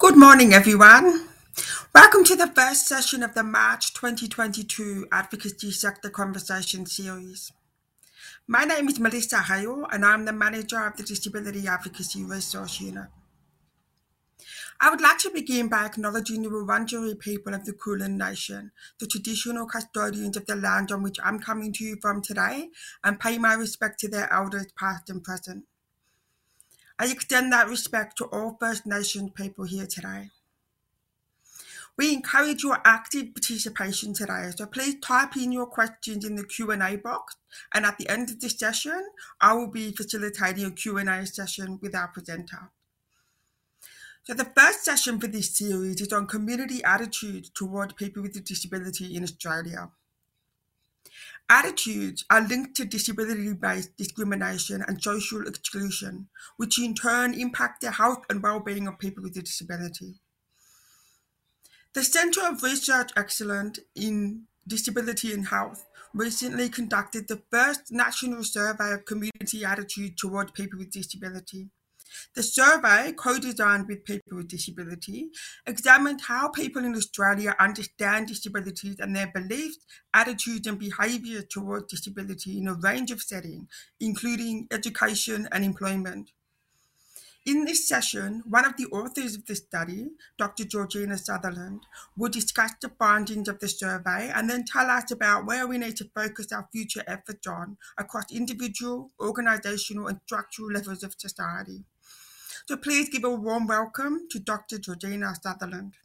Good morning, everyone. Welcome to the first session of the March 2022 Advocacy Sector Conversation Series. My name is Melissa Hale, and I'm the manager of the Disability Advocacy Resource Unit. I would like to begin by acknowledging the Wurundjeri people of the Kulin Nation, the traditional custodians of the land on which I'm coming to you from today, and pay my respect to their elders past and present. I extend that respect to all First Nations people here today. We encourage your active participation today, so please type in your questions in the Q&A box, and at the end of this session, I will be facilitating a Q&A session with our presenter. So the first session for this series is on community attitudes toward people with a disability in Australia. Attitudes are linked to disability-based discrimination and social exclusion, which in turn impact the health and well-being of people with a disability. The Centre of Research Excellence in Disability and Health recently conducted the first national survey of community attitude toward people with disability. The survey, co-designed with people with disability, examined how people in Australia understand disabilities and their beliefs, attitudes and behaviours towards disability in a range of settings, including education and employment. In this session, one of the authors of the study, Dr. Georgina Sutherland, will discuss the findings of the survey and then tell us about where we need to focus our future efforts on across individual, organisational and structural levels of society. So please give a warm welcome to Dr. Georgina Sutherland.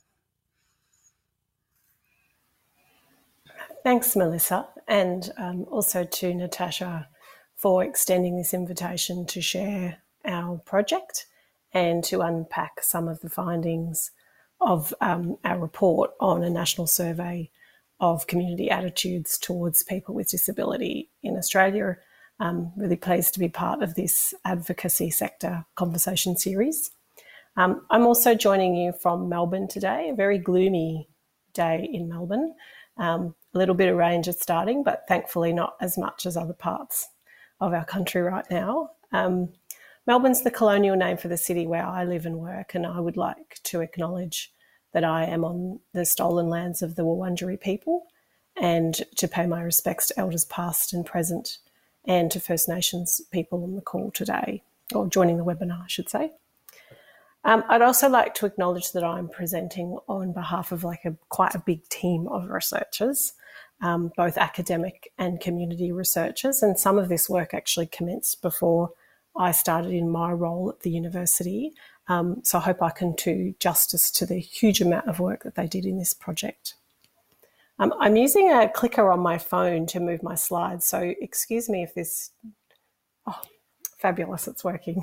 Thanks, Melissa, and also to Natasha for extending this invitation to share our project and to unpack some of the findings of our report on a national survey of community attitudes towards people with disability in Australia. I'm really pleased to be part of this advocacy sector conversation series. I'm also joining you from Melbourne today, a very gloomy day in Melbourne. A little bit of rain just starting, but thankfully not as much as other parts of our country right now. Melbourne's the colonial name for the city where I live and work, and I would like to acknowledge that I am on the stolen lands of the Wurundjeri people and to pay my respects to elders past and present and to First Nations people on the call today, or joining the webinar, I should say. I'd also like to acknowledge that I'm presenting on behalf of quite a big team of researchers, both academic and community researchers, and some of this work actually commenced before I started in my role at the university. So I hope I can do justice to the huge amount of work that they did in this project. I'm using a clicker on my phone to move my slides, so excuse me if this... Oh, fabulous, it's working.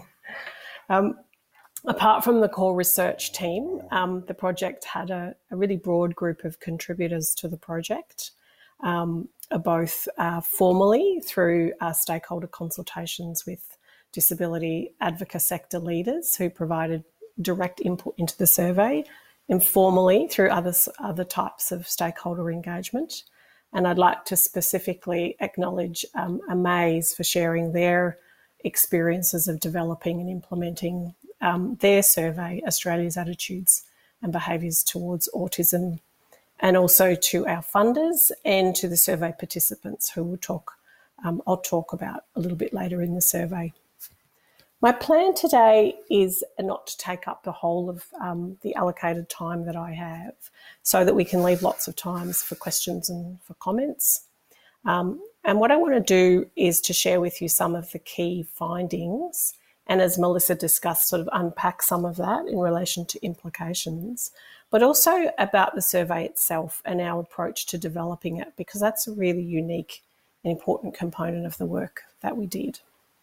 Apart from the core research team, the project had a really broad group of contributors to the project, both formally through stakeholder consultations with disability advocate sector leaders who provided direct input into the survey, informally through other types of stakeholder engagement. And I'd like to specifically acknowledge Amaze for sharing their experiences of developing and implementing their survey, Australia's Attitudes and Behaviours Towards Autism, and also to our funders and to the survey participants who I'll talk about a little bit later in the survey. My plan today is not to take up the whole of the allocated time that I have, so that we can leave lots of times for questions and for comments. And what I want to do is to share with you some of the key findings, and as Melissa discussed, sort of unpack some of that in relation to implications, but also about the survey itself and our approach to developing it, because that's a really unique and important component of the work that we did.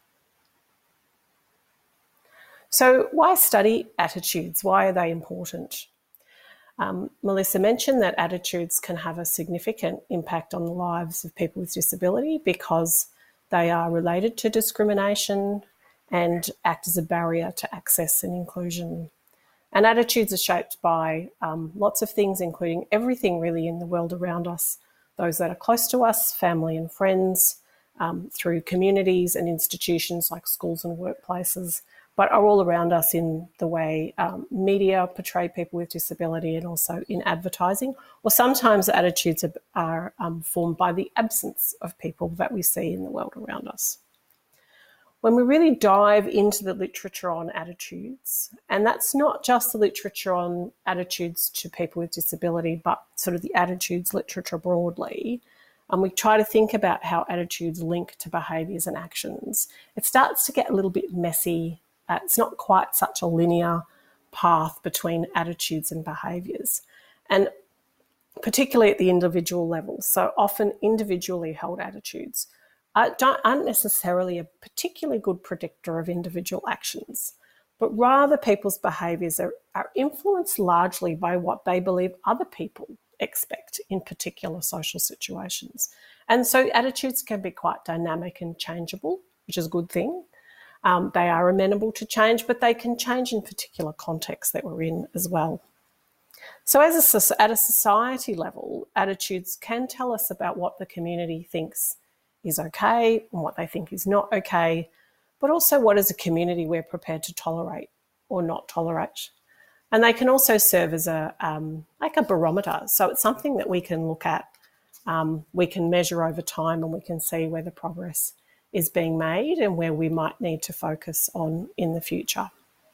So why study attitudes? Why are they important? Melissa mentioned that attitudes can have a significant impact on the lives of people with disability because they are related to discrimination and act as a barrier to access and inclusion. And attitudes are shaped by lots of things, including everything really in the world around us, those that are close to us, family and friends, through communities and institutions like schools and workplaces, but are all around us in the way media portray people with disability and also in advertising, or sometimes attitudes are formed by the absence of people that we see in the world around us. When we really dive into the literature on attitudes, and that's not just the literature on attitudes to people with disability, but sort of the attitudes literature broadly, and we try to think about how attitudes link to behaviours and actions, it starts to get a little bit messy. It's not quite such a linear path between attitudes and behaviours, and particularly at the individual level. So often individually held attitudes aren't necessarily a particularly good predictor of individual actions, but rather people's behaviours are influenced largely by what they believe other people expect in particular social situations. And so attitudes can be quite dynamic and changeable, which is a good thing. They are amenable to change, but they can change in particular contexts that we're in as well. So at a society level, attitudes can tell us about what the community thinks is okay and what they think is not okay, but also what as a community we're prepared to tolerate or not tolerate. And they can also serve as a barometer. So it's something that we can look at, we can measure over time, and we can see whether progress is being made and where we might need to focus on in the future.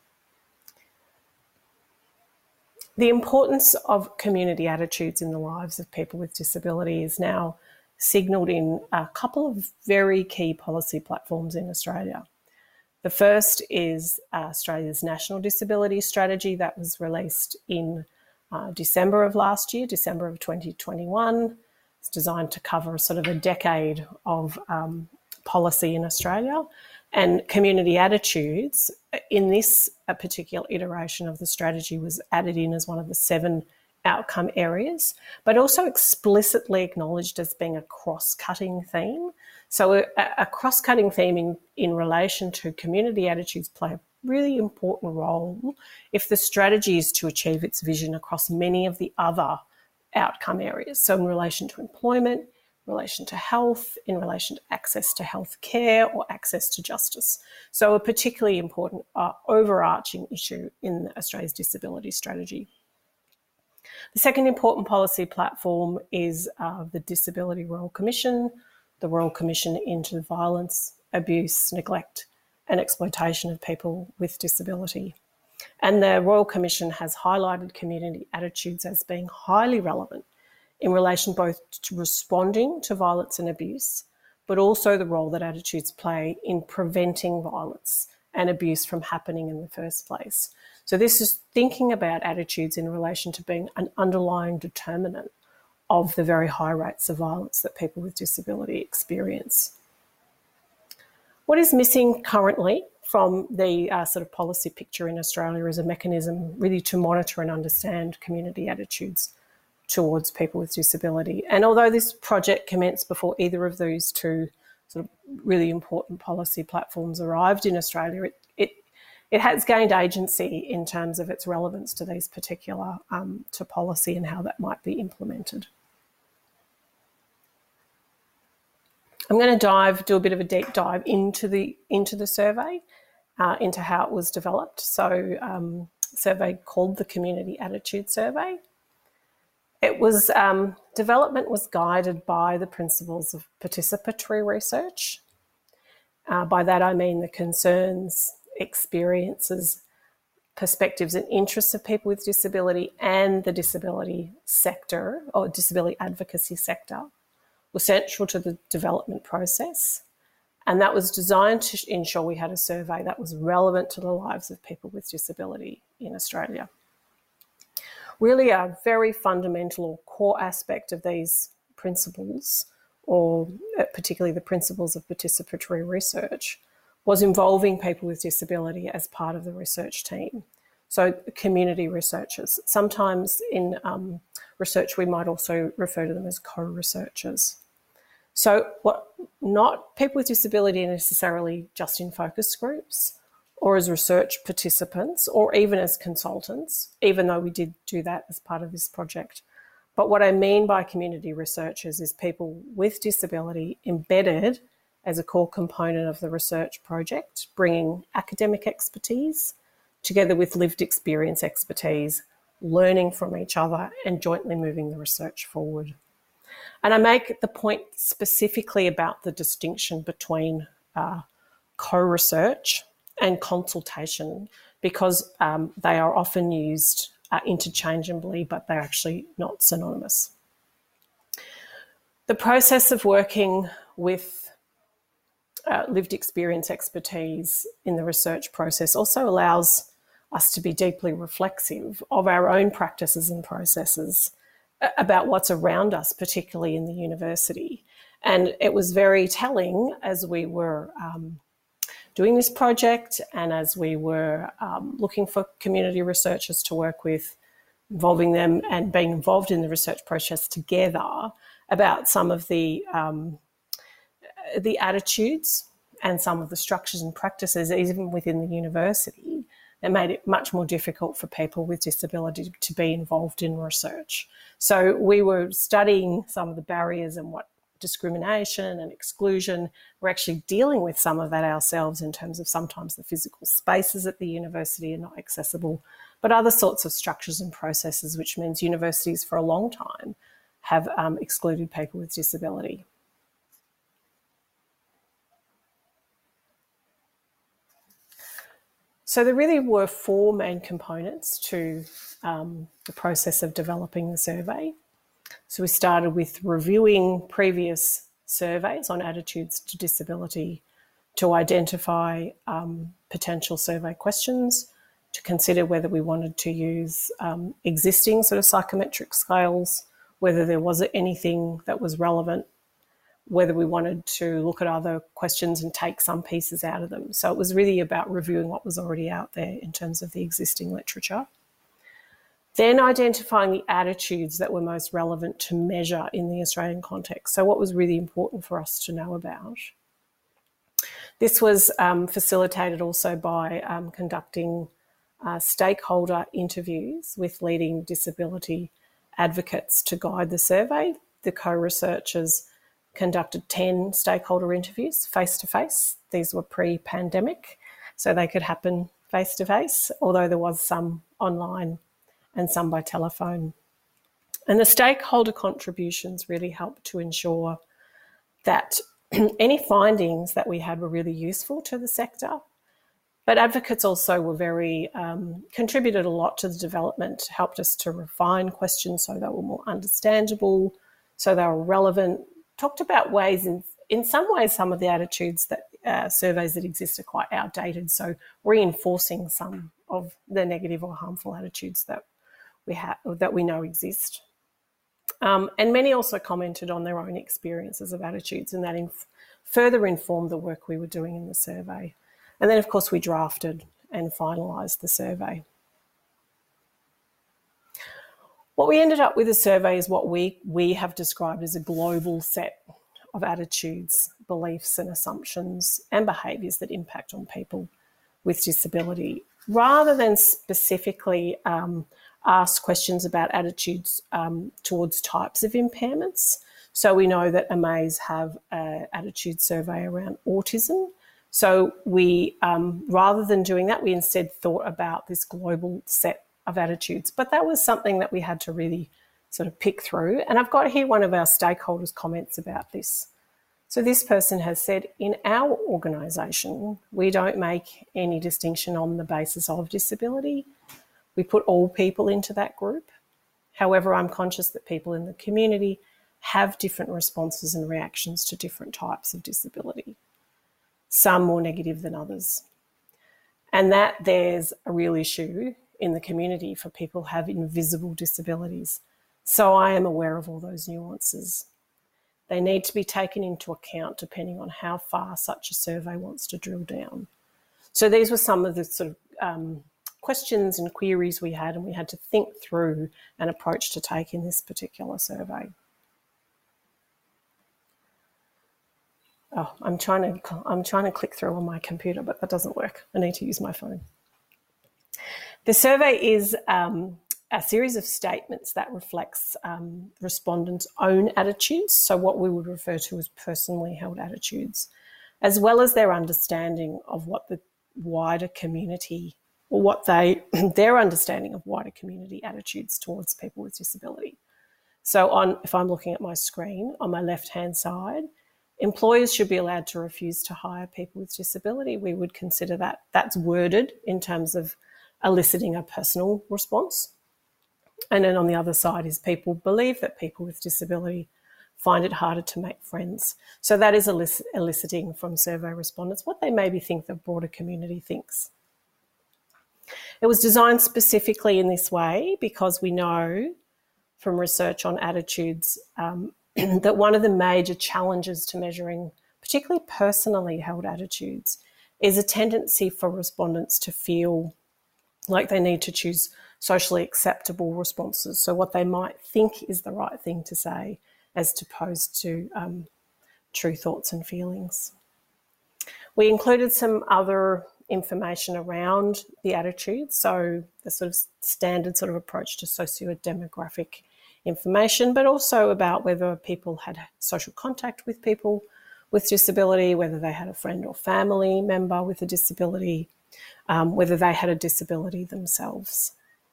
The importance of community attitudes in the lives of people with disability is now signalled in a couple of very key policy platforms in Australia. The first is Australia's National Disability Strategy that was released in December of last year, December of 2021. It's designed to cover sort of a decade of policy in Australia, and community attitudes in this particular iteration of the strategy was added in as one of the 7 outcome areas, but also explicitly acknowledged as being a cross-cutting theme. So a cross-cutting theme in relation to community attitudes play a really important role if the strategy is to achieve its vision across many of the other outcome areas. So in relation to employment, in relation to health, in relation to access to health care or access to justice. So a particularly important overarching issue in Australia's disability strategy. The second important policy platform is the Disability Royal Commission, the Royal Commission into violence, abuse, neglect and exploitation of people with disability. And the Royal Commission has highlighted community attitudes as being highly relevant in relation both to responding to violence and abuse, but also the role that attitudes play in preventing violence and abuse from happening in the first place. So this is thinking about attitudes in relation to being an underlying determinant of the very high rates of violence that people with disability experience. What is missing currently from the sort of policy picture in Australia is a mechanism really to monitor and understand community attitudes towards people with disability. And although this project commenced before either of those two sort of really important policy platforms arrived in Australia, it has gained agency in terms of its relevance to these particular to policy and how that might be implemented. I'm going to do a bit of a deep dive into the survey, into how it was developed. So, a survey called the Community Attitude Survey. It was development was guided by the principles of participatory research. By that I mean the concerns, experiences, perspectives and interests of people with disability and the disability sector or disability advocacy sector were central to the development process. And that was designed to ensure we had a survey that was relevant to the lives of people with disability in Australia. Really a very fundamental or core aspect of these principles, or particularly the principles of participatory research, was involving people with disability as part of the research team. So community researchers. Sometimes in research we might also refer to them as co-researchers. So not people with disability are necessarily just in focus groups or as research participants or even as consultants, even though we did do that as part of this project. But what I mean by community researchers is people with disability embedded as a core component of the research project, bringing academic expertise together with lived experience expertise, learning from each other and jointly moving the research forward. And I make the point specifically about the distinction between co-research and consultation, because they are often used interchangeably, but they're actually not synonymous. The process of working with lived experience expertise in the research process also allows us to be deeply reflexive of our own practices and processes about what's around us, particularly in the university. And it was very telling as we were doing this project and as we were looking for community researchers to work with, involving them and being involved in the research process together, about some of the attitudes and some of the structures and practices, even within the university, that made it much more difficult for people with disability to be involved in research. So we were studying some of the barriers and what discrimination and exclusion. We're actually dealing with some of that ourselves in terms of sometimes the physical spaces at the university are not accessible, but other sorts of structures and processes, which means universities for a long time have excluded people with disability. So there really were four main components to the process of developing the survey. So we started with reviewing previous surveys on attitudes to disability to identify potential survey questions, to consider whether we wanted to use existing sort of psychometric scales, whether there was anything that was relevant, whether we wanted to look at other questions and take some pieces out of them. So it was really about reviewing what was already out there in terms of the existing literature. Then identifying the attitudes that were most relevant to measure in the Australian context. So what was really important for us to know about. This was facilitated also by conducting stakeholder interviews with leading disability advocates to guide the survey. The co-researchers conducted 10 stakeholder interviews face-to-face. These were pre-pandemic, so they could happen face-to-face, although there was some online and some by telephone. And the stakeholder contributions really helped to ensure that any findings that we had were really useful to the sector. But advocates also were very, contributed a lot to the development, helped us to refine questions so they were more understandable, so they were relevant, talked about ways, in some ways, some of the attitudes that surveys that exist are quite outdated, so reinforcing some of the negative or harmful attitudes that we know exist. And many also commented on their own experiences of attitudes, and that further informed the work we were doing in the survey. And then, of course, we drafted and finalised the survey. What we ended up with a survey is what we have described as a global set of attitudes, beliefs and assumptions and behaviours that impact on people with disability, rather than specifically ask questions about attitudes towards types of impairments. So we know that AMAZE have an attitude survey around autism. So we, rather than doing that, we instead thought about this global set of attitudes. But that was something that we had to really sort of pick through. And I've got here one of our stakeholders' comments about this. So this person has said, in our organisation, we don't make any distinction on the basis of disability. We put all people into that group. However, I'm conscious that people in the community have different responses and reactions to different types of disability, some more negative than others. And that there's a real issue in the community for people who have invisible disabilities. So I am aware of all those nuances. They need to be taken into account depending on how far such a survey wants to drill down. So these were some of the sort of questions and queries we had, and we had to think through an approach to take in this particular survey. Oh, I'm trying to click through on my computer, but that doesn't work. I need to use my phone. The survey is a series of statements that reflects respondents' own attitudes, so what we would refer to as personally held attitudes. as well as their understanding of what the wider community, or what their understanding of wider community attitudes towards people with disability. So if I'm looking at my screen, on my left-hand side, employers should be allowed to refuse to hire people with disability. We would consider that's worded in terms of eliciting a personal response. And then on the other side is people believe that people with disability find it harder to make friends. So that is eliciting from survey respondents what they maybe think the broader community thinks. It was designed specifically in this way because we know from research on attitudes that one of the major challenges to measuring particularly personally held attitudes is a tendency for respondents to feel like they need to choose socially acceptable responses, so what they might think is the right thing to say as opposed to true thoughts and feelings. We included some other information around the attitudes, so the sort of standard sort of approach to socio-demographic information, but also about whether people had social contact with people with disability, whether they had a friend or family member with a disability, whether they had a disability themselves.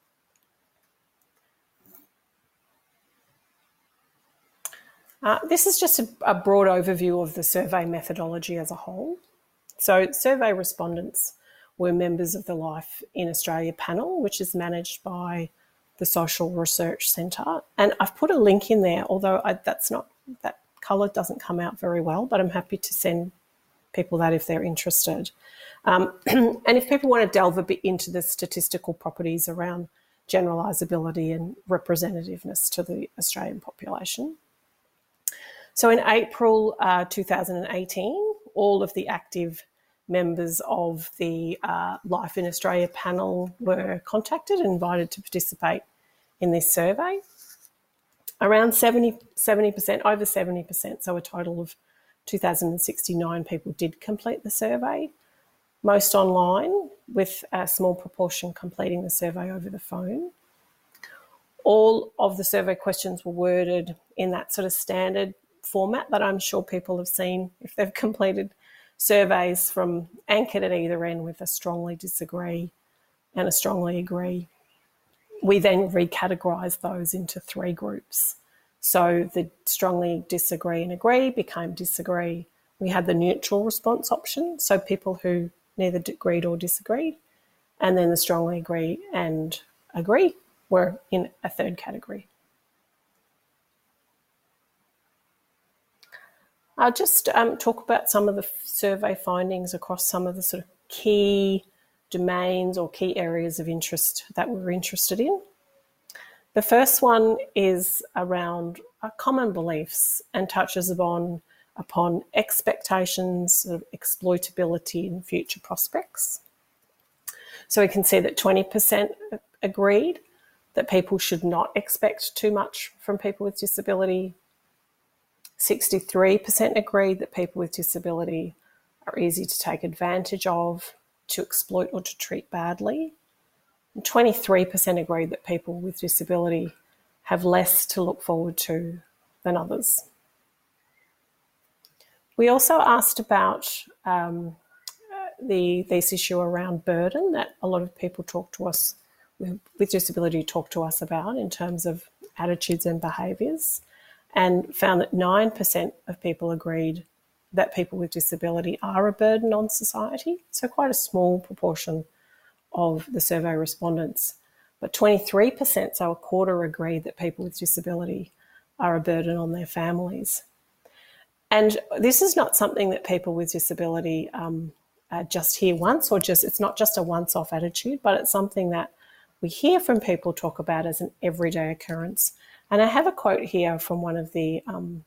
This is just a broad overview of the survey methodology as a whole. So survey respondents were members of the Life in Australia panel, which is managed by the Social Research Centre. And I've put a link in there, although that colour doesn't come out very well, but I'm happy to send people that if they're interested. And if people want to delve a bit into the statistical properties around generalisability and representativeness to the Australian population. So in April 2018, all of the active members of the Life in Australia panel were contacted and invited to participate in this survey. Around 70%, over 70%, so a total of 2,069 people did complete the survey, most online, with a small proportion completing the survey over the phone. All of the survey questions were worded in that sort of standard format that I'm sure people have seen if they've completed surveys, from anchored at either end with a strongly disagree and a strongly agree. We then recategorised those into 3 groups. So the strongly disagree and agree became disagree. We had the neutral response option, so people who neither agreed or disagreed. And then the strongly agree and agree were in a 3rd category. I'll just talk about some of the survey findings across some of the sort of key domains or key areas of interest that we're interested in. The first one is around common beliefs and touches upon expectations of exploitability and future prospects. So we can see that 20% agreed that people should not expect too much from people with disability. 63% agreed that people with disability are easy to take advantage of, to exploit or to treat badly. And 23% agreed that people with disability have less to look forward to than others. We also asked about this issue around burden that a lot of people talk to us with disability talk to us about in terms of attitudes and behaviours, and found that 9% of people agreed that people with disability are a burden on society, so quite a small proportion of the survey respondents. But 23%, so a quarter, agreed that people with disability are a burden on their families. And this is not something that people with disability just hear once, or it's not just a once-off attitude, but it's something that we hear from people talk about as an everyday occurrence. And I have a quote here from one of the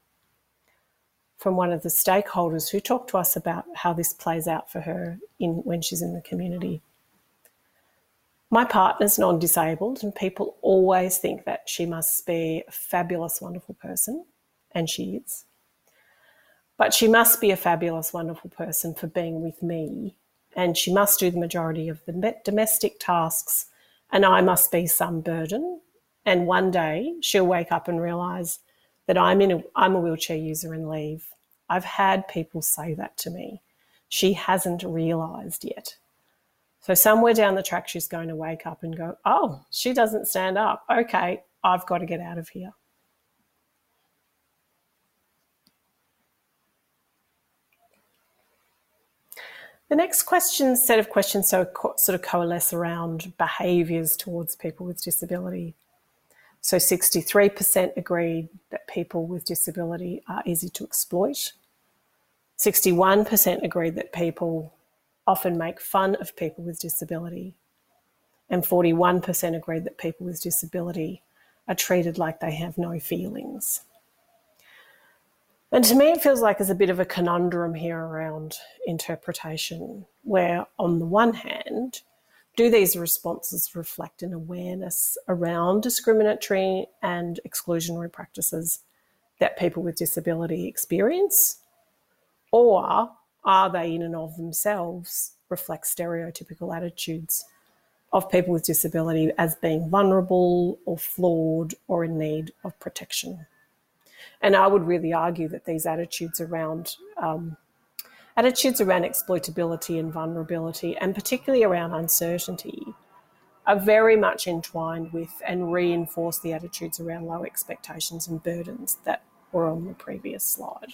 stakeholders who talked to us about how this plays out for her when she's in the community. My partner's non-disabled, and people always think that she must be a fabulous, wonderful person, and she is. But she must be a fabulous, wonderful person for being with me, and she must do the majority of the domestic tasks, and I must be some burden. And one day she'll wake up and realise that I'm a wheelchair user and leave. I've had people say that to me, she hasn't realised yet. So somewhere down the track, she's going to wake up and go, oh, she doesn't stand up. Okay, I've got to get out of here. The next set of questions sort of coalesce around behaviours towards people with disability. So 63% agreed that people with disability are easy to exploit. 61% agreed that people often make fun of people with disability. And 41% agreed that people with disability are treated like they have no feelings. And to me, it feels like there's a bit of a conundrum here around interpretation, where on the one hand, do these responses reflect an awareness around discriminatory and exclusionary practices that people with disability experience? Or are they in and of themselves reflect stereotypical attitudes of people with disability as being vulnerable or flawed or in need of protection? And I would really argue that these attitudes around exploitability and vulnerability, and particularly around uncertainty, are very much entwined with and reinforce the attitudes around low expectations and burdens that were on the previous slide.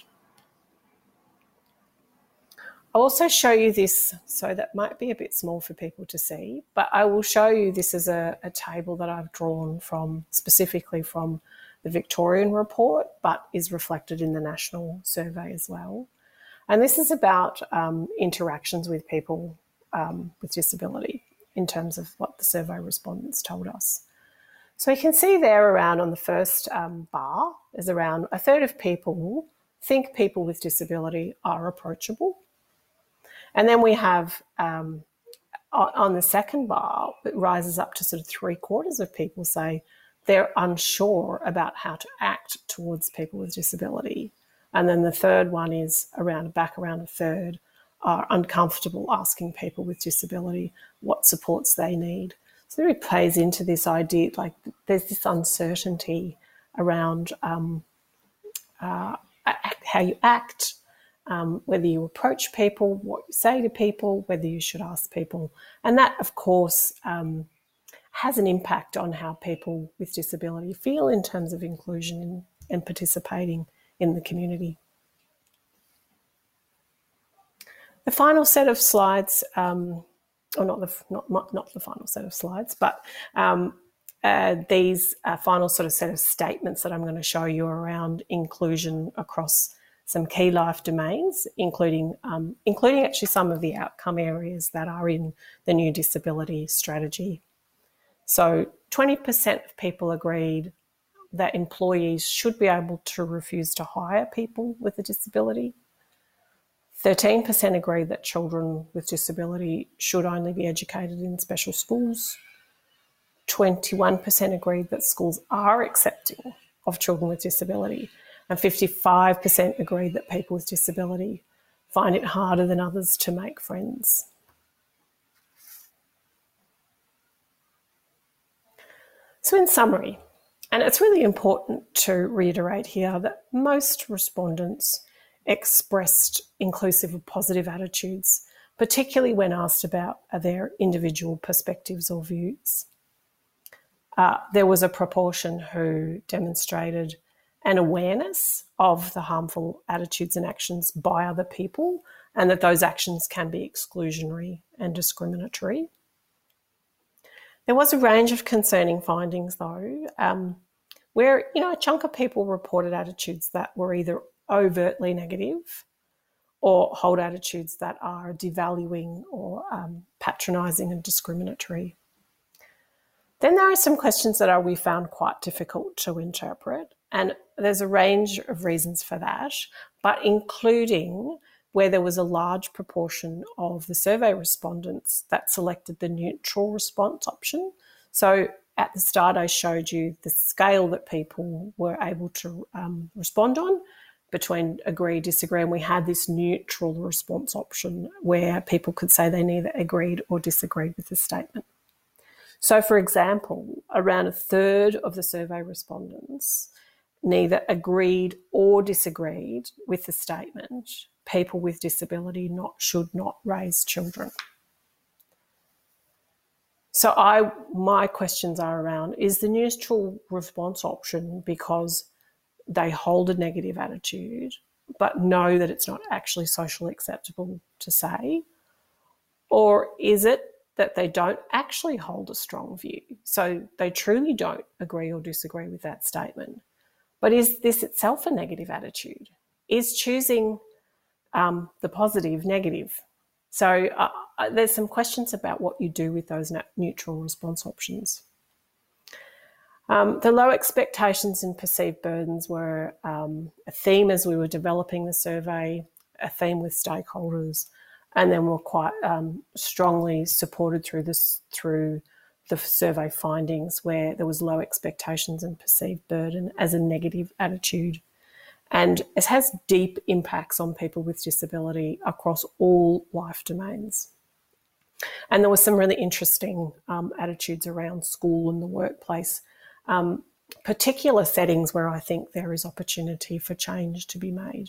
I'll also show you this, so that might be a bit small for people to see, but I will show you this as a table that I've drawn specifically from the Victorian report, but is reflected in the national survey as well. And this is about interactions with people with disability in terms of what the survey respondents told us. So you can see there around on the first bar is around a third of people think people with disability are approachable. And then we have on the second bar, it rises up to sort of 3/4 of people say they're unsure about how to act towards people with disability. And then the third one is around a third are uncomfortable asking people with disability what supports they need. So it really plays into this idea, like there's this uncertainty around how you act, whether you approach people, what you say to people, whether you should ask people. And that, of course, has an impact on how people with disability feel in terms of inclusion and participating in the community. The final set of slides, or not the final set of slides, but these final sort of set of statements that I'm going to show you around inclusion across some key life domains, including actually some of the outcome areas that are in the new disability strategy. So 20% of people agreed that employees should be able to refuse to hire people with a disability. 13% agreed that children with disability should only be educated in special schools. 21% agreed that schools are accepting of children with disability. And 55% agreed that people with disability find it harder than others to make friends. So in summary, and it's really important to reiterate here that most respondents expressed inclusive or positive attitudes, particularly when asked about their individual perspectives or views. There was a proportion who demonstrated an awareness of the harmful attitudes and actions by other people, and that those actions can be exclusionary and discriminatory. There was a range of concerning findings, though, where a chunk of people reported attitudes that were either overtly negative or hold attitudes that are devaluing or patronising and discriminatory. Then there are some questions that we found quite difficult to interpret, and there's a range of reasons for that, but including where there was a large proportion of the survey respondents that selected the neutral response option. So at the start, I showed you the scale that people were able to respond on between agree, disagree, and we had this neutral response option where people could say they neither agreed or disagreed with the statement. So, for example, around a third of the survey respondents neither agreed or disagreed with the statement people with disability should not raise children. So my questions are around, is the neutral response option because they hold a negative attitude but know that it's not actually socially acceptable to say? Or is it that they don't actually hold a strong view, so they truly don't agree or disagree with that statement? But is this itself a negative attitude? Is choosing the positive negative? So there's some questions about what you do with those neutral response options. The low expectations and perceived burdens were a theme as we were developing the survey, a theme with stakeholders, and then were quite strongly supported through the survey findings, where there was low expectations and perceived burden as a negative attitude. And it has deep impacts on people with disability across all life domains. And there were some really interesting attitudes around school and the workplace, particular settings where I think there is opportunity for change to be made.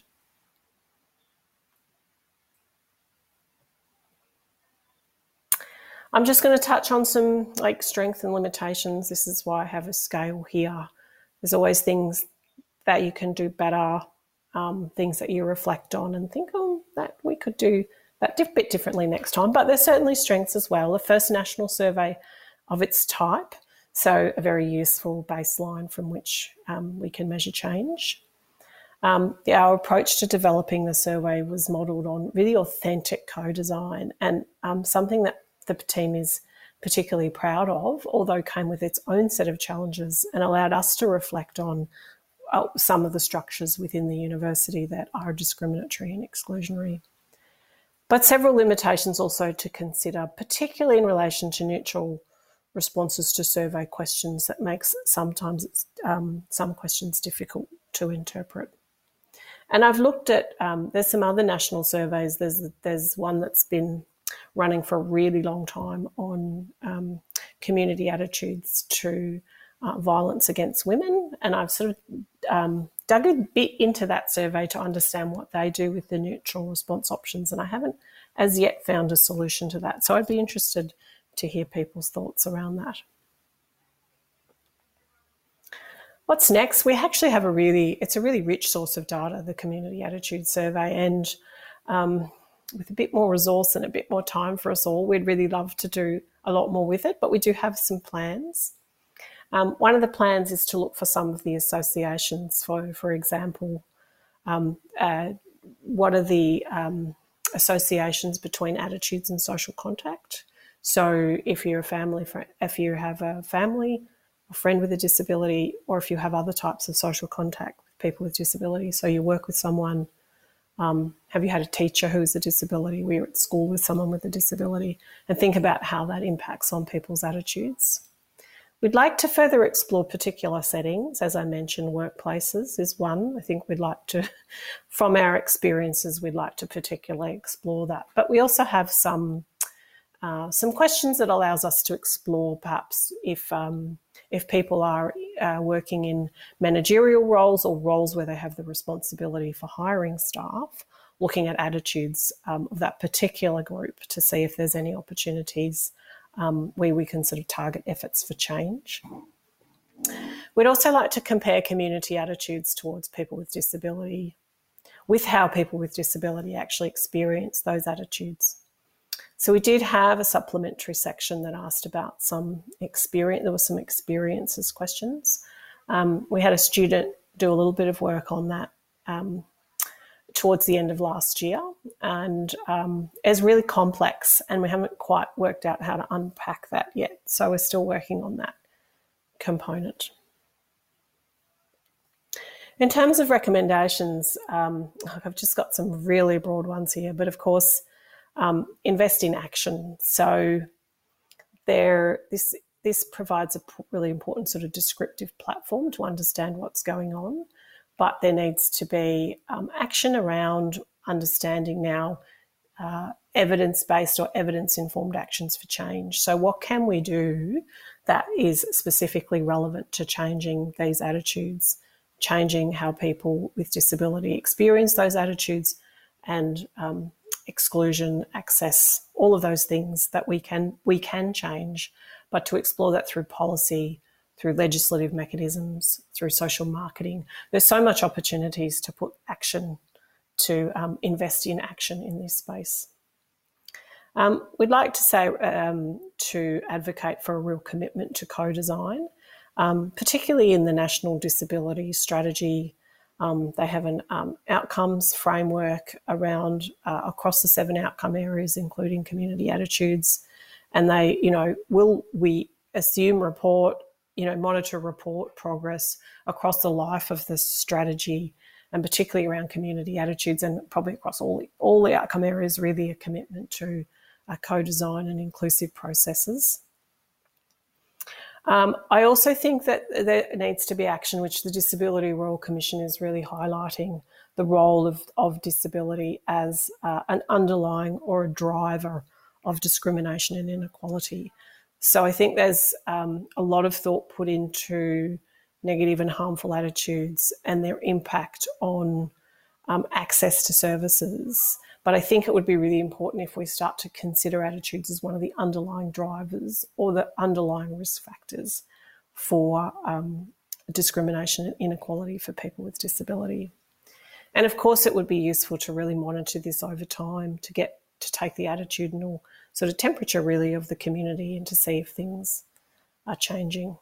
I'm just going to touch on some strengths and limitations. This is why I have a scale here. There's always things that you can do better, things that you reflect on and think, oh, that we could do that bit differently next time. But there's certainly strengths as well. The first national survey of its type, so a very useful baseline from which we can measure change. Our approach to developing the survey was modelled on really authentic co-design, and something that the team is particularly proud of, although came with its own set of challenges and allowed us to reflect on some of the structures within the university that are discriminatory and exclusionary. But several limitations also to consider, particularly in relation to neutral responses to survey questions, that makes sometimes some questions difficult to interpret. And I've looked at, there's some other national surveys. There's one that's been running for a really long time on community attitudes to violence against women. And I've sort of dug a bit into that survey to understand what they do with the neutral response options, and I haven't as yet found a solution to that. So I'd be interested to hear people's thoughts around that. What's next? We actually have it's a really rich source of data, the Community Attitude Survey, and with a bit more resource and a bit more time for us all, we'd really love to do a lot more with it, but we do have some plans. One of the plans is to look for some of the associations. For example, what are the associations between attitudes and social contact? So if you have a family, a friend with a disability, or if you have other types of social contact with people with disability, so you work with someone, have you had a teacher who's a disability? We're at school with someone with a disability, and think about how that impacts on people's attitudes. We'd like to further explore particular settings. As I mentioned, workplaces is one. I think we'd like to, from our experiences, we'd like to particularly explore that. But we also have some questions that allows us to explore perhaps if people are working in managerial roles or roles where they have the responsibility for hiring staff, looking at attitudes of that particular group to see if there's any opportunities where we can sort of target efforts for change. We'd also like to compare community attitudes towards people with disability with how people with disability actually experience those attitudes. So we did have a supplementary section that asked about some experience. There were some experiences questions. We had a student do a little bit of work on that towards the end of last year, and it's really complex and we haven't quite worked out how to unpack that yet. So we're still working on that component. In terms of recommendations, I've just got some really broad ones here, but of course, invest in action. So this provides a really important sort of descriptive platform to understand what's going on, but there needs to be action around understanding now evidence-based or evidence-informed actions for change. So what can we do that is specifically relevant to changing these attitudes, changing how people with disability experience those attitudes, and exclusion, access, all of those things that we can change, but to explore that through policy, through legislative mechanisms, through social marketing. There's so much opportunities to put action, to invest in action in this space. We'd like to say to advocate for a real commitment to co-design, particularly in the National Disability Strategy. They have an outcomes framework around across the 7 outcome areas, including community attitudes. And they, we assume monitor report progress across the life of the strategy, and particularly around community attitudes, and probably across all the outcome areas, really a commitment to co-design and inclusive processes. I also think that there needs to be action, which the Disability Royal Commission is really highlighting, the role of disability as an underlying or a driver of discrimination and inequality. So I think there's a lot of thought put into negative and harmful attitudes and their impact on access to services. But I think it would be really important if we start to consider attitudes as one of the underlying drivers or the underlying risk factors for discrimination and inequality for people with disability. And of course, it would be useful to really monitor this over time, to take the attitudinal sort of temperature really of the community and to see if things are changing.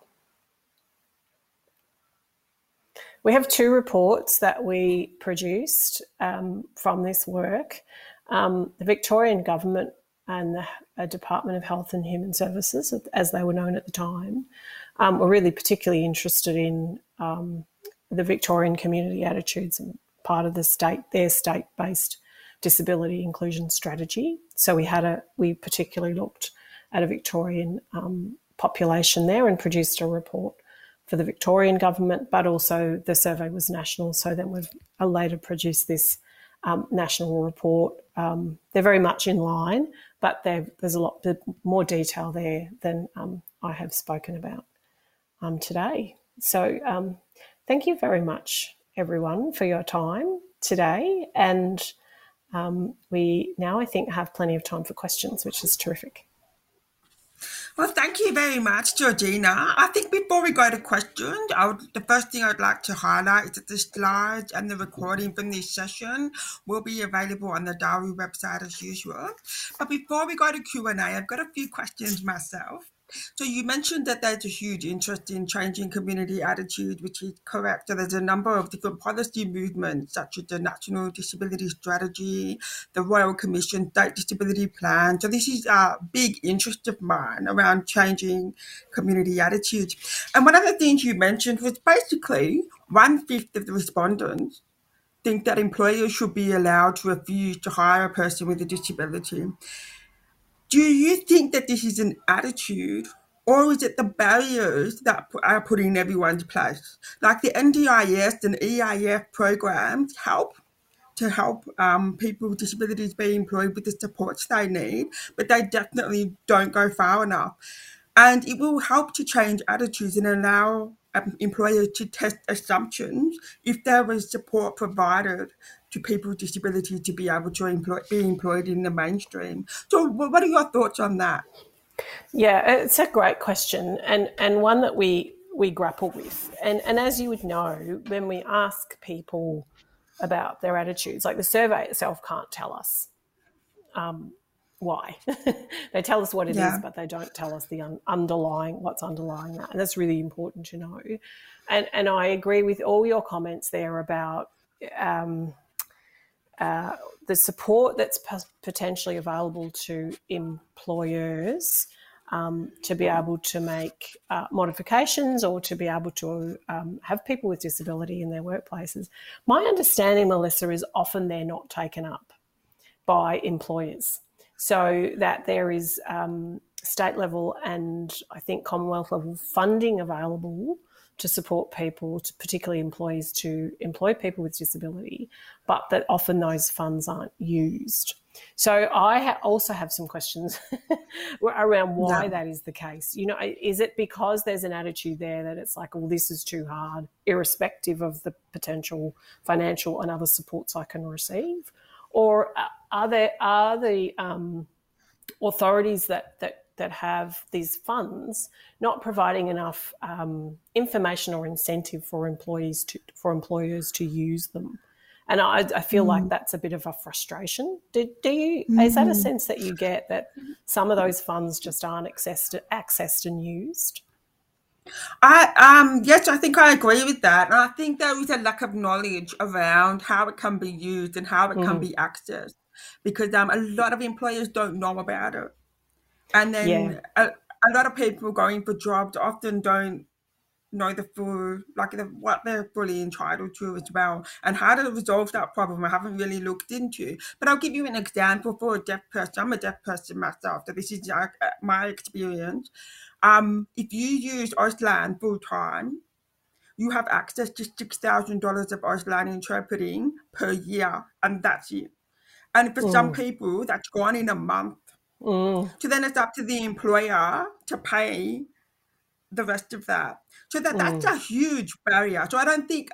We have 2 reports that we produced from this work. The Victorian Government and the Department of Health and Human Services, as they were known at the time, were really particularly interested in the Victorian community attitudes and part of their state-based disability inclusion strategy. So we particularly looked at a Victorian population there and produced a report for the Victorian Government, but also the survey was national. So then we've later produced this national report. They're very much in line, but there's a lot more detail there than I have spoken about today. So thank you very much, everyone, for your time today. And we now, I think, have plenty of time for questions, which is terrific. Well, thank you very much, Georgina. I think before we go to questions, the first thing I'd like to highlight is that the slides and the recording from this session will be available on the DAWU website as usual. But before we go to Q&A, I've got a few questions myself. So you mentioned that there's a huge interest in changing community attitude, which is correct. So there's a number of different policy movements, such as the National Disability Strategy, the Royal Commission State Disability Plan. So this is a big interest of mine around changing community attitudes. And one of the things you mentioned was basically 1/5 of the respondents think that employers should be allowed to refuse to hire a person with a disability. Do you think that this is an attitude, or is it the barriers that are put in everyone's place? Like the NDIS and EIF programs help people with disabilities be employed with the supports they need, but they definitely don't go far enough. And it will help to change attitudes and allow employers to test assumptions if there was support provided to people with disabilities to be able to be employed in the mainstream. So what are your thoughts on that? Yeah, it's a great question and one that we grapple with. And as you would know, when we ask people about their attitudes, like the survey itself can't tell us why. They tell us what it is, but they don't tell us the what's underlying that. And that's really important to know. And I agree with all your comments there about the support that's potentially available to employers to be able to make modifications or to be able to have people with disability in their workplaces. My understanding, Melissa, is often they're not taken up by employers. So that there is state level and I think Commonwealth level funding available to support people, particularly employees, to employ people with disability, but that often those funds aren't used. So I also have some questions around why that is the case. You know, is it because there's an attitude there that it's like, well, this is too hard, irrespective of the potential financial and other supports I can receive? or are the authorities that have these funds not providing enough information or incentive for employers to use them? And I feel like that's a bit of a frustration. Is that a sense that you get, that some of those funds just aren't accessed and used? Yes, I think I agree with that. And I think there is a lack of knowledge around how it can be used and how it can be accessed, because a lot of employers don't know about it. And then a lot of people going for jobs often don't know the full, what they're fully entitled to as well, and how to resolve that problem I haven't really looked into. But I'll give you an example for a deaf person. I'm a deaf person myself, so this is my experience. If you use Auslan full time, you have access to $6,000 of Auslan interpreting per year, and that's it. And for some people, that's gone in a month. So then it's up to the employer to pay the rest of that. So that's a huge barrier. So I don't think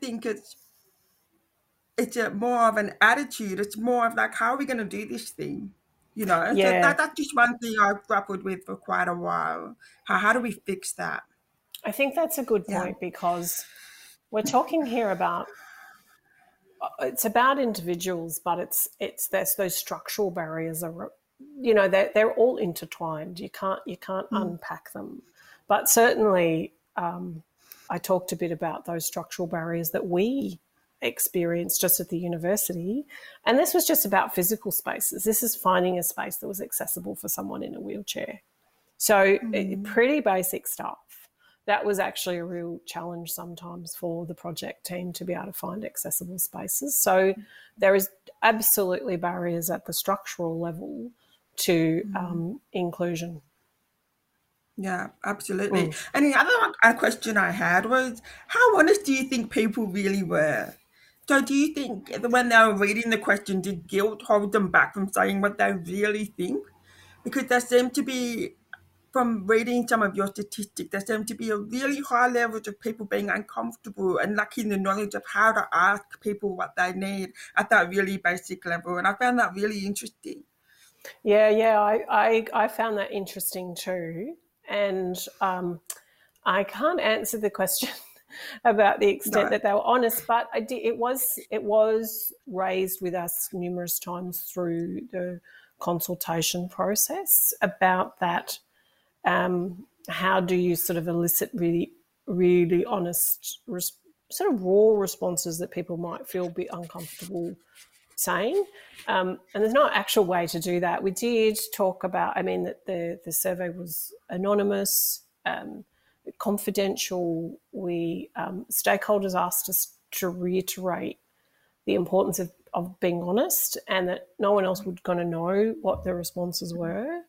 it's more of an attitude. It's more of like, how are we going to do this thing? So that's just one thing I've grappled with for quite a while. How do we fix that? I think that's a good point, because we're talking here about, it's about individuals, but there's those structural barriers are, they're all intertwined. You can't unpack them. But certainly, I talked a bit about those structural barriers that we experienced just at the university. And this was just about physical spaces. This is finding a space that was accessible for someone in a wheelchair. So pretty basic stuff. That was actually a real challenge sometimes for the project team, to be able to find accessible spaces. So there is absolutely barriers at the structural level to inclusion. Yeah, absolutely. And the other question I had was, how honest do you think people really were? So do you think when they were reading the question, did guilt hold them back from saying what they really think? Because there seemed to be, from reading some of your statistics, there seemed to be a really high level of people being uncomfortable and lacking the knowledge of how to ask people what they need at that really basic level. And I found that really interesting. I found that interesting too. And I can't answer the question about the extent that they were honest, but it was raised with us numerous times through the consultation process about that. How do you sort of elicit really, really honest, sort of raw responses that people might feel a bit uncomfortable saying? And there's no actual way to do that. We did talk about, that the survey was anonymous, confidential. Stakeholders asked us to reiterate the importance of being honest, and that no one else would kind of know what the responses were.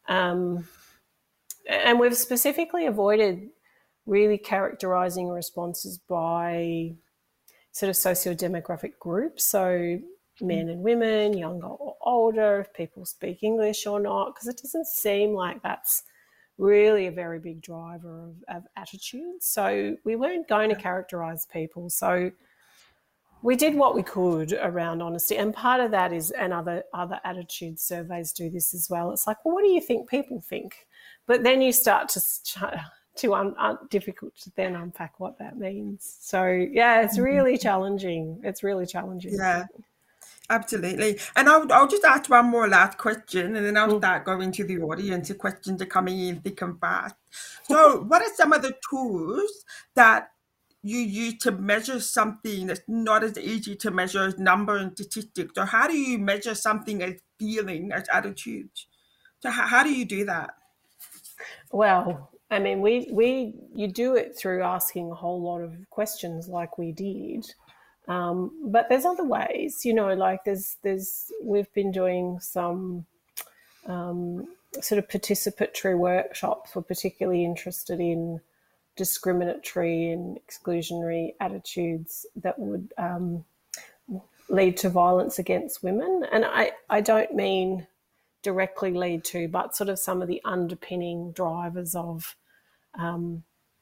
And we've specifically avoided really characterising responses by sort of socio-demographic groups, so men and women, younger or older, if people speak English or not, because it doesn't seem like that's really a very big driver of attitudes. So we weren't going to characterise people. So we did what we could around honesty. And part of that is, and other attitude surveys do this as well. It's like, well, what do you think people think? But then you start difficult to then unpack what that means. So, it's really challenging. It's really challenging. Yeah, absolutely. And I'll just ask one more last question, and then I'll start going to the audience. The questions are coming in thick and fast. So what are some of the tools that you use to measure something that's not as easy to measure as number and statistics? So how do you measure something as feeling, as attitudes? So how do you do that? Well, you do it through asking a whole lot of questions like we did. But there's other ways, we've been doing some sort of participatory workshops. We're particularly interested in discriminatory and exclusionary attitudes that would lead to violence against women. And I don't mean directly lead to, but sort of some of the underpinning drivers of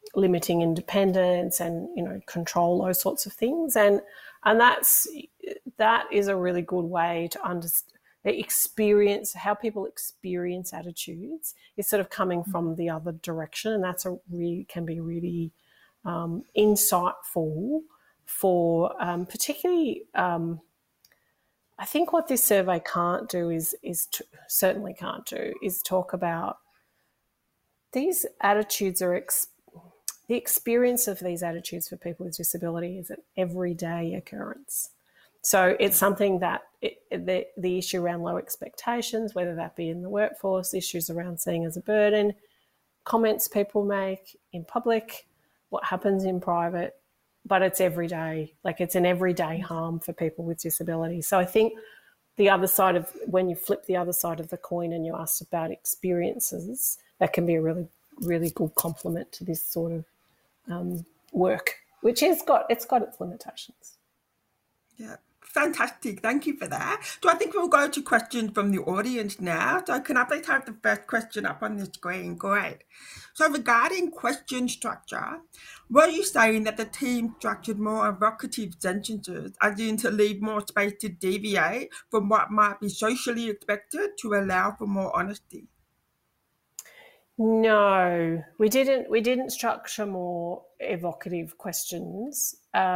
limiting independence and, control, those sorts of things. And that is a really good way to understand the experience, how people experience attitudes is sort of coming from the other direction. And that's can be really insightful for particularly, I think what this survey can't do certainly can't do is talk about these attitudes the experience of these attitudes for people with disability is an everyday occurrence. So it's something that the issue around low expectations, whether that be in the workforce, issues around seeing as a burden, comments people make in public, what happens in private, but it's everyday. Like, it's an everyday harm for people with disability. So I think when you flip the other side of the coin and you asked about experiences, that can be a really, really good complement to this sort of work, which its got its limitations. Yeah, fantastic. Thank you for that. So I think we'll go to questions from the audience now. So can I please have the first question up on the screen? Great. So regarding question structure, were you saying that the team structured more evocative sentences, as in to leave more space to deviate from what might be socially expected to allow for more honesty? No, we didn't. We didn't structure more evocative questions.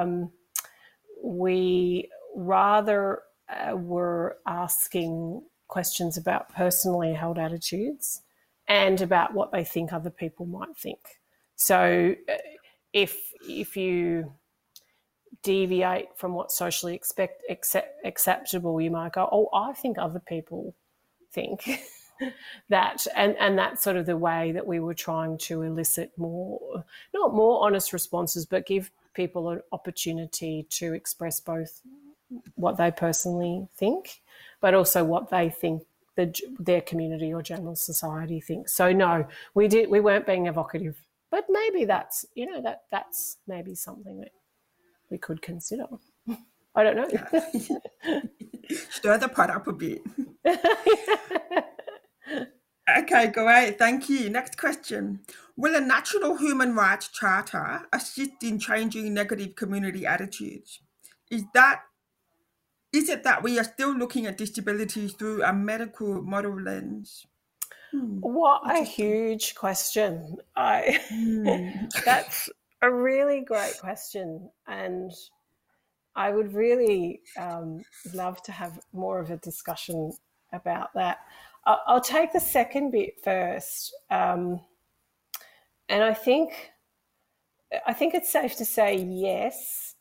We rather were asking questions about personally held attitudes and about what they think other people might think. So if you deviate from what's socially acceptable, you might go, oh, I think other people think that, and that's sort of the way that we were trying to elicit not more honest responses, but give people an opportunity to express both what they personally think, but also what they think their community or general society thinks. So no, we weren't being evocative, but maybe that's maybe something that we could consider. I don't know. Yeah. Stir the pot up a bit. Okay, great. Thank you. Next question. Will a national human rights charter assist in changing negative community attitudes? Is it that we are still looking at disability through a medical model lens? What a huge question. That's a really great question. And I would really love to have more of a discussion about that. I'll take the second bit first. And I think it's safe to say yes,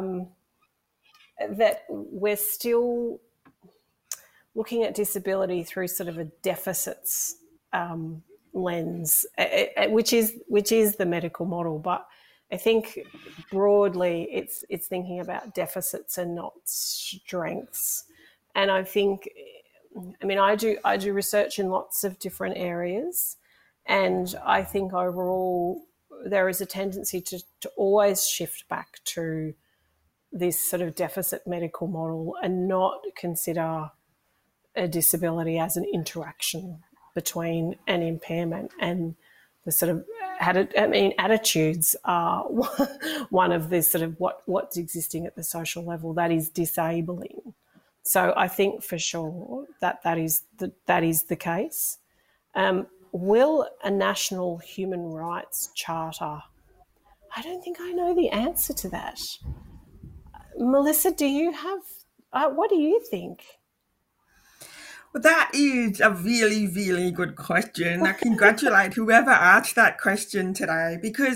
that we're still looking at disability through sort of a deficits lens, which is the medical model. But I think broadly it's thinking about deficits and not strengths. And I think, I do research in lots of different areas, and I think overall there is a tendency to always shift back to this sort of deficit medical model and not consider a disability as an interaction between an impairment and the sort of attitudes are one of this sort of what's existing at the social level that is disabling. So I think for sure that is the case. Will a national human rights charter? I don't think I know the answer to that. Melissa, do you have? What do you think? Well, that is a really, really good question. I congratulate whoever asked that question today, because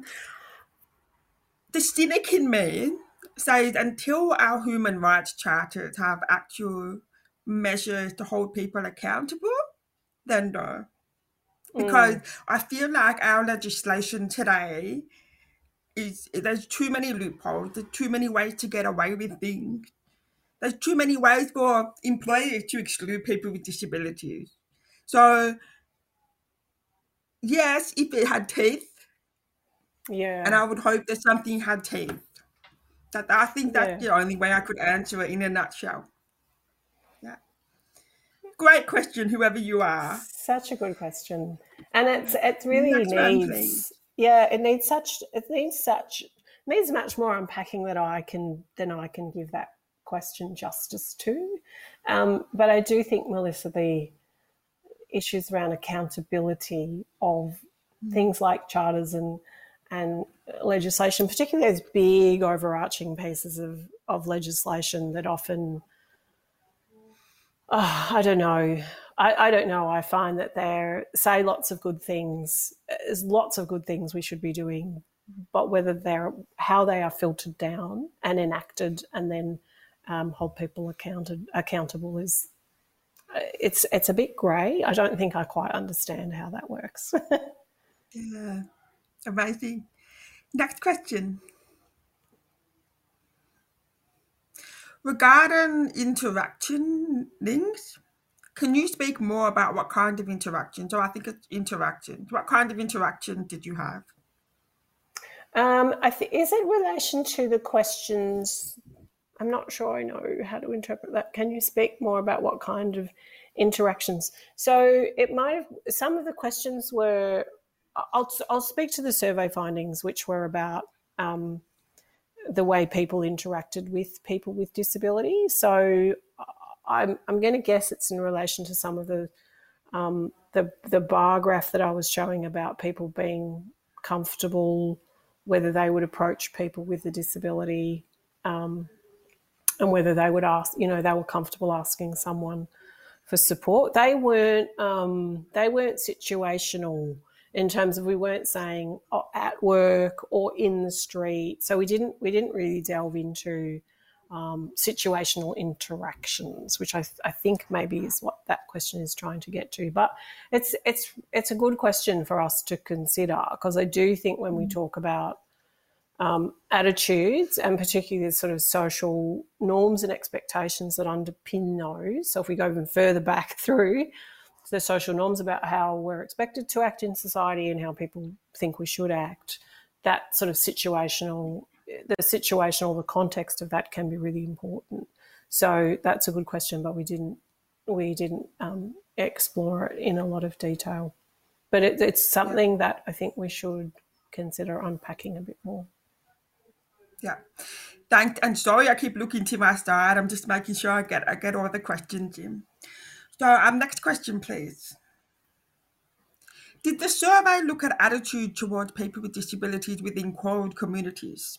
the cynic in me says until our human rights charters have actual measures to hold people accountable, then no. Because I feel like our legislation today there's too many loopholes, there's too many ways to get away with things. There's too many ways for employers to exclude people with disabilities. So, yes, if it had teeth, and I would hope that something had teeth. I think that's the only way I could answer it in a nutshell. Yeah. Great question, whoever you are. Such a good question. And it really Yeah, it needs much more unpacking than I can give that question justice to. But I do think, Melissa, the issues around accountability of things like charters and legislation, particularly those big overarching pieces of legislation that often, I don't know. I don't know. I find that there say lots of good things. There's lots of good things we should be doing, but how they are filtered down and enacted and then hold people accountable is it's a bit grey. I don't think I quite understand how that works. Yeah, amazing. Next question. Regarding interaction links, can you speak more about what kind of interaction? So I think it's interaction. What kind of interaction did you have? Is it relation to the questions? I'm not sure I know how to interpret that. Can you speak more about what kind of interactions? So some of the questions were, I'll speak to the survey findings, which were about the way people interacted with people with disability. So I'm going to guess it's in relation to some of the bar graph that I was showing about people being comfortable, whether they would approach people with a disability, and whether they would ask, they were comfortable asking someone for support. They weren't situational in terms of, we weren't saying at work or in the street. So we didn't really delve into situational interactions, which I think maybe is what that question is trying to get to. But it's a good question for us to consider, because I do think when we talk about attitudes, and particularly the sort of social norms and expectations that underpin those. So if we go even further back through the social norms about how we're expected to act in society and how people think we should act, that sort of the context of that can be really important. So that's a good question, but we didn't explore it in a lot of detail. But it's something that I think we should consider unpacking a bit more. Yeah. Thanks. And sorry, I keep looking to my side. I'm just making sure I get all the questions in. So, next question, please. Did the survey look at attitude towards people with disabilities within CALD communities?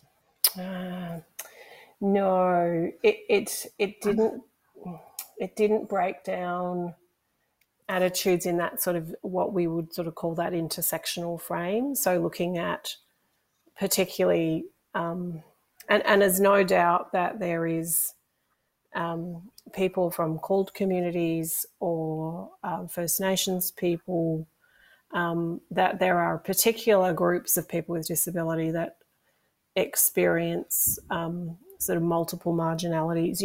No, it didn't. It didn't break down attitudes in that sort of what we would sort of call that intersectional frame. So looking at particularly, and there's no doubt that there is people from CALD communities or First Nations people, that there are particular groups of people with disability that experience sort of multiple marginalities.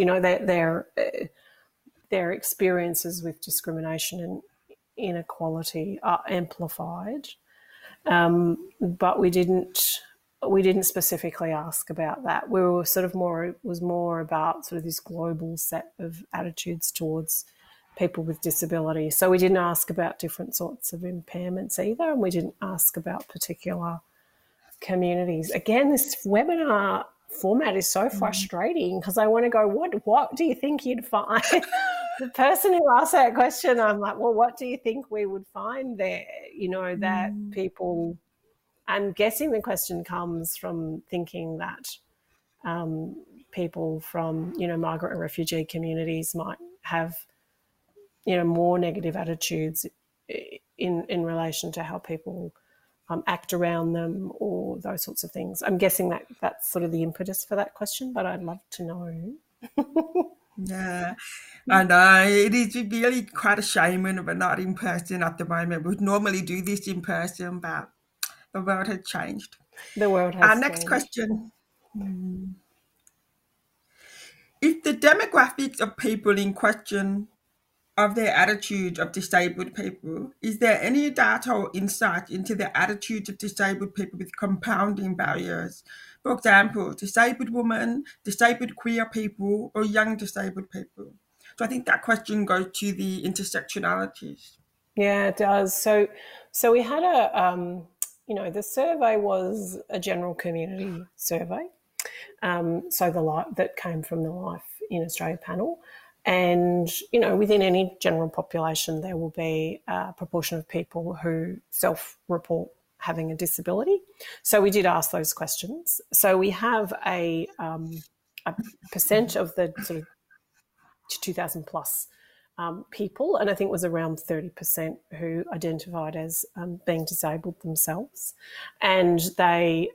Their experiences with discrimination and inequality are amplified, but we didn't specifically ask about that. We were sort of more about sort of this global set of attitudes towards people with disability. So we didn't ask about different sorts of impairments either, and we didn't ask about particular communities. Again, this webinar format is so frustrating, because I want to go, what do you think you'd find? The person who asked that question, I'm like, well, what do you think we would find there? That people, I'm guessing the question comes from thinking that people from, migrant and refugee communities might have, more negative attitudes in relation to how people act around them, or those sorts of things. I'm guessing that that's sort of the impetus for that question, but I'd love to know. Yeah, I know. It is really quite a shame when we're not in person at the moment. We'd normally do this in person, but the world has changed. The world has Our changed. next question. If the demographics of people in question of their attitude of disabled people, is there any data or insight into the attitudes of disabled people with compounding barriers? For example, disabled women, disabled queer people, or young disabled people? So I think that question goes to the intersectionalities. Yeah, it does. So we had the survey was a general community survey. So that came from the Life in Australia panel. And, within any general population, there will be a proportion of people who self-report having a disability. So we did ask those questions. So we have a percent of the sort of 2,000 plus people, and I think it was around 30% who identified as being disabled themselves. And they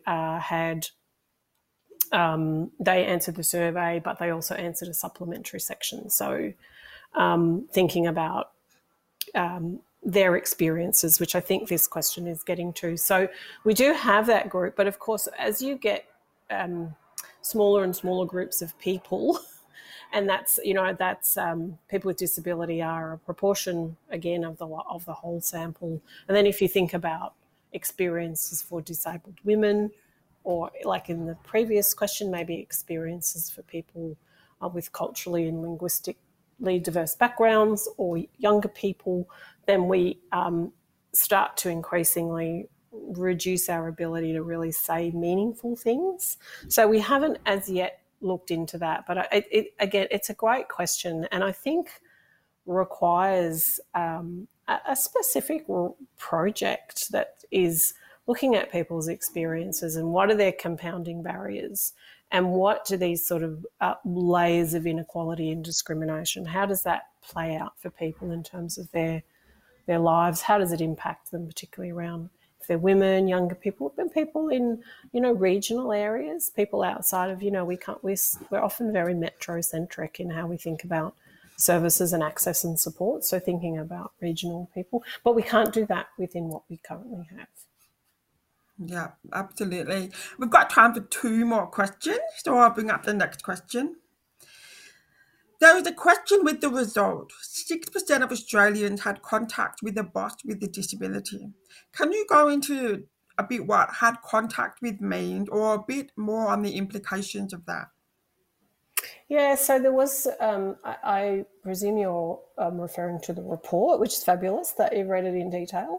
they answered the survey, but they also answered a supplementary section. So thinking about their experiences, which I think this question is getting to. So we do have that group, but of course, as you get smaller and smaller groups of people, and that's people with disability are a proportion again of the whole sample. And then if you think about experiences for disabled women, or like in the previous question, maybe experiences for people with culturally and linguistically diverse backgrounds or younger people, then we start to increasingly reduce our ability to really say meaningful things. So we haven't as yet looked into that, but again, it's a great question, and I think requires a specific project that is looking at people's experiences and what are their compounding barriers, and what do these sort of layers of inequality and discrimination, how does that play out for people in terms of their lives? How does it impact them, particularly around if they're women, younger people, but people in, regional areas, people outside of, we're often very metrocentric in how we think about services and access and support. So thinking about regional people, but we can't do that within what we currently have. Yeah, absolutely. We've got time for 2 more questions, so I'll bring up the next question. There was a question with the result. 6% of Australians had contact with a boss with a disability. Can you go into a bit what had contact with means, or a bit more on the implications of that? Yeah, so there was, I presume you're referring to the report, which is fabulous that you read it in detail.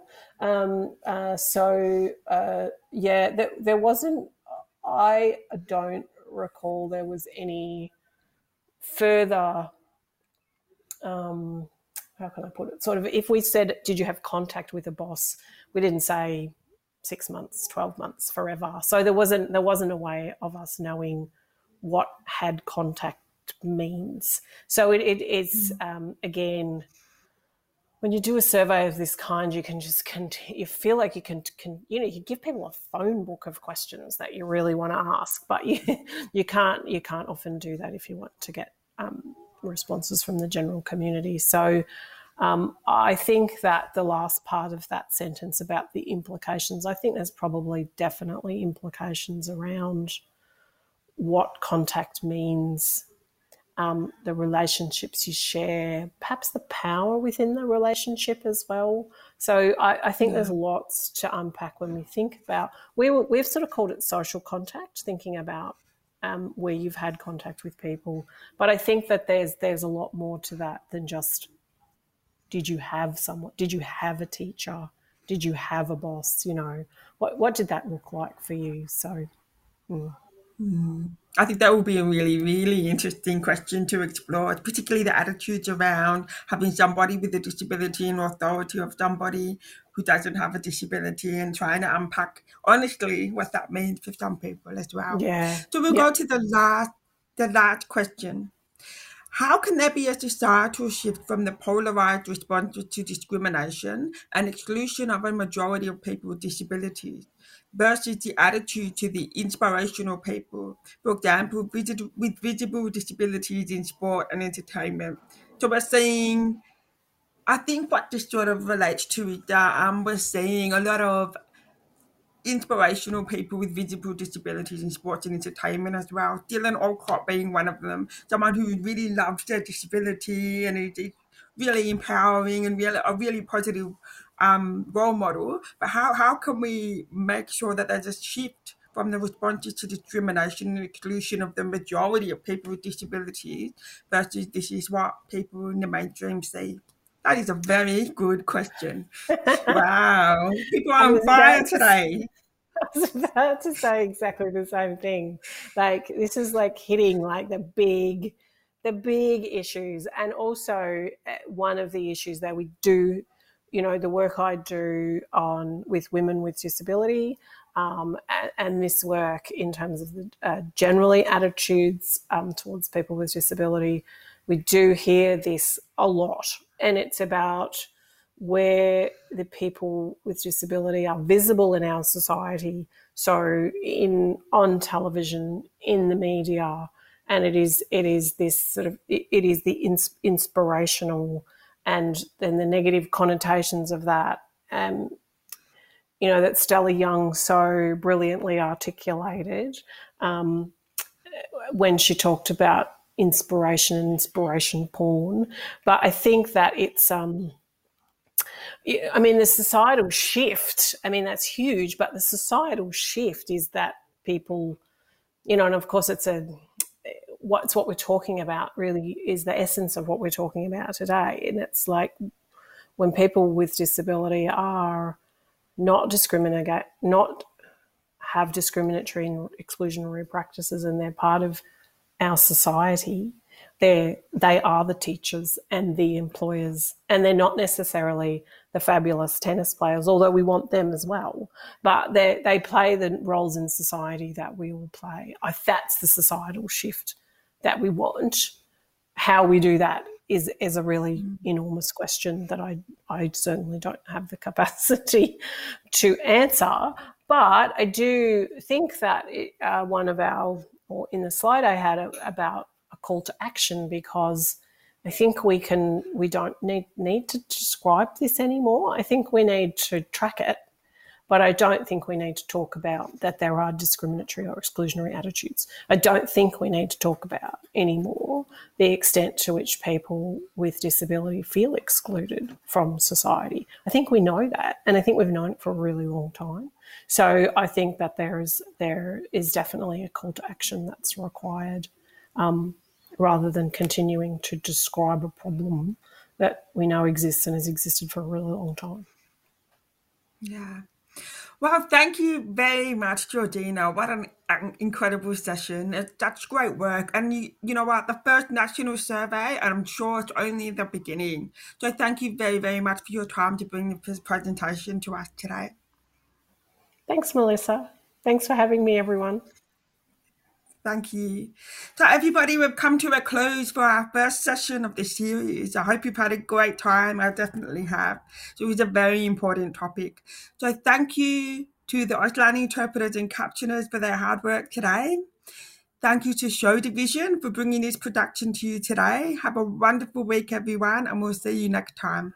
There wasn't, I don't recall there was any further, how can I put it? Sort of, if we said, did you have contact with a boss? We didn't say 6 months, 12 months, forever. So there wasn't a way of us knowing what had contact means. So it's again, when you do a survey of this kind, you can just you feel like you can you give people a phone book of questions that you really want to ask, but you can't often do that if you want to get responses from the general community. So I think that the last part of that sentence about the implications, I think there's probably definitely implications around what contact means, the relationships you share, perhaps the power within the relationship as well. So I think there's lots to unpack when we think about, we've sort of called it social contact, thinking about where you've had contact with people. But I think that there's a lot more to that than just, did you have someone? Did you have a teacher? Did you have a boss? What did that look like for you? So, I think that will be a really, really interesting question to explore, particularly the attitudes around having somebody with a disability and authority of somebody who doesn't have a disability, and trying to unpack honestly what that means for some people as well. Yeah. So we'll go to the last question. How can there be a societal shift from the polarised responses to discrimination and exclusion of a majority of people with disabilities versus the attitude to the inspirational people, for example, with visible disabilities in sport and entertainment? So we're seeing, I think what this sort of relates to is that we're seeing a lot of inspirational people with visible disabilities in sports and entertainment as well. Dylan Alcott being one of them, someone who really loves their disability and is really empowering and a really positive role model. But how can we make sure that there's a shift from the responses to discrimination and exclusion of the majority of people with disabilities versus this is what people in the mainstream see? That is a very good question. Wow. People are I on was fire about today. I was about to say exactly the same thing. Like, this is like hitting like the big issues, and also one of the issues that we do, the work I do on with women with disability, and this work in terms of the, generally attitudes towards people with disability. We do hear this a lot, and it's about where the people with disability are visible in our society. So on television, in the media, and it is this sort of, it is the inspirational and then the negative connotations of that. That Stella Young so brilliantly articulated when she talked about inspiration and inspiration porn. But I think that it's the societal shift, that's huge, but the societal shift is that people, and of course it's what we're talking about really is the essence of what we're talking about today. And it's like when people with disability are not have discriminatory and exclusionary practices, and they're part of our society, they are the teachers and the employers, and they're not necessarily the fabulous tennis players, although we want them as well. But they play the roles in society that we all play. That's the societal shift that we want. How we do that is a really enormous question that I certainly don't have the capacity to answer. But I do think that in the slide I had about a call to action, because I think we don't need to describe this anymore. I think we need to track it, but I don't think we need to talk about that there are discriminatory or exclusionary attitudes. I don't think we need to talk about anymore the extent to which people with disability feel excluded from society. I think we know that, and I think we've known it for a really long time. So I think that there is definitely a call to action that's required, rather than continuing to describe a problem that we know exists and has existed for a really long time. Yeah. Well, thank you very much, Georgina. What an incredible session. That's great work. And you know what? The first national survey, and I'm sure it's only the beginning. So thank you very, very much for your time to bring this presentation to us today. Thanks, Melissa. Thanks for having me, everyone. Thank you. So everybody, we've come to a close for our first session of this series. I hope you've had a great time. I definitely have. So it was a very important topic. So thank you to the Auslan interpreters and captioners for their hard work today. Thank you to Show Division for bringing this production to you today. Have a wonderful week, everyone, and we'll see you next time.